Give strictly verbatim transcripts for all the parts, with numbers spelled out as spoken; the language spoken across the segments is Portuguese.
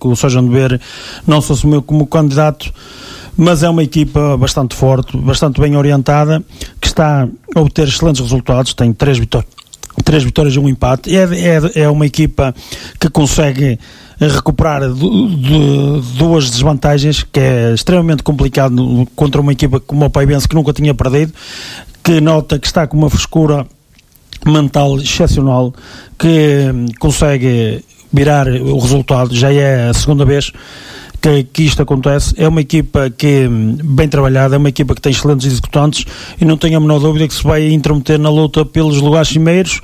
que o São João de Beira não se assumiu como candidato, mas é uma equipa bastante forte, bastante bem orientada, que está a obter excelentes resultados, tem três vitórias, três vitórias e um empate. É, é, é uma equipa que consegue recuperar de, de duas desvantagens, que é extremamente complicado contra uma equipa como o Paivense, que nunca tinha perdido, que nota que está com uma frescura mental excepcional, que consegue virar o resultado. Já é a segunda vez que, que isto acontece. É uma equipa que bem trabalhada, é uma equipa que tem excelentes executantes e não tenho a menor dúvida que se vai intrometer na luta pelos lugares cimeiros,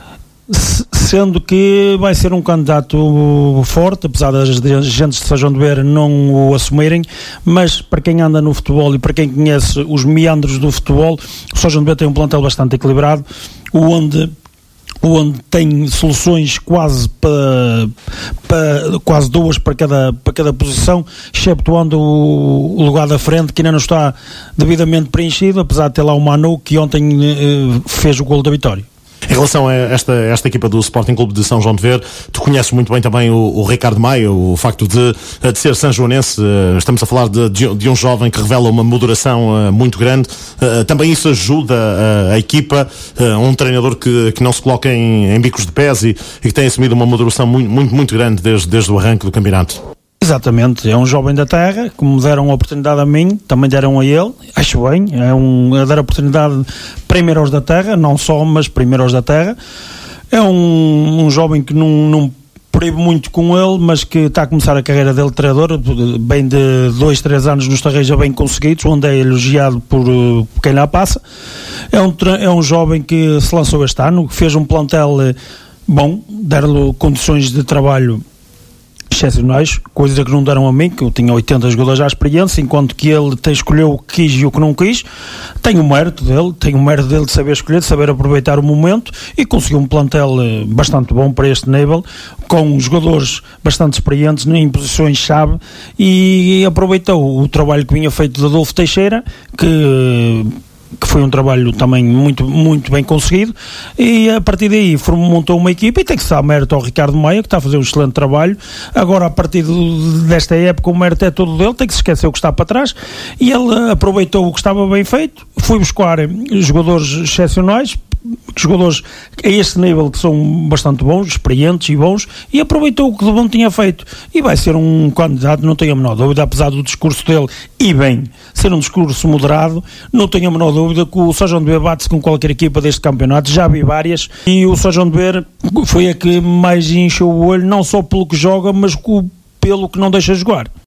sendo que vai ser um candidato forte, apesar das gentes de São João de Beira não o assumirem, mas para quem anda no futebol e para quem conhece os meandros do futebol, o São João de Beira tem um plantel bastante equilibrado, onde onde tem soluções quase para, para quase duas para cada, para cada posição, exceptuando o, o lugar da frente, que ainda não está devidamente preenchido, apesar de ter lá o Manu, que ontem eh, fez o golo da vitória. Em relação a esta, esta equipa do Sporting Clube de São João de Ver, tu conheces muito bem também o, o Ricardo Maia, o facto de, de ser sanjoanense. Estamos a falar de, de, de um jovem que revela uma moderação uh, muito grande. Uh, também isso ajuda uh, a equipa, uh, um treinador que, que não se coloca em, em bicos de pés e, e que tem assumido uma moderação muito, muito, muito grande desde, desde o arranque do campeonato. Exatamente, é um jovem da terra, como deram a oportunidade a mim, também deram a ele, acho bem, é um, a dar a oportunidade primeiro aos da terra, não só, mas primeiro aos da terra. É um, um jovem que não, não proíbe muito com ele, mas que está a começar a carreira dele de treinador, bem de dois, três anos nos Tarreja bem conseguidos, onde é elogiado por, por quem lá passa. É um, é um jovem que se lançou este ano, que fez um plantel bom, deram-lhe condições de trabalho excepcionais, coisa que não deram a mim, que eu tinha oitenta jogadores à experiência, enquanto que ele te escolheu o que quis e o que não quis. Tem o mérito dele, tem o mérito dele de saber escolher, de saber aproveitar o momento, e conseguiu um plantel bastante bom para este nível, com jogadores bastante experientes em posições-chave, e aproveitou o trabalho que vinha feito de Adolfo Teixeira, que que foi um trabalho também muito, muito bem conseguido, e a partir daí montou uma equipa, e tem que se dar mérito ao Ricardo Maia, que está a fazer um excelente trabalho. Agora, a partir do, desta época, o mérito é todo dele, tem que se esquecer o que está para trás, e ele aproveitou o que estava bem feito, foi buscar jogadores excepcionais, jogadores a este nível que são bastante bons, experientes e bons, e aproveitou o que de bom tinha feito, e vai ser um candidato, não tenho a menor dúvida, apesar do discurso dele, e bem, ser um discurso moderado, não tenho a menor dúvida que o São João de Beira bate-se com qualquer equipa deste campeonato, já vi várias, e o São João de Beira foi a que mais encheu o olho, não só pelo que joga, mas pelo que não deixa jogar.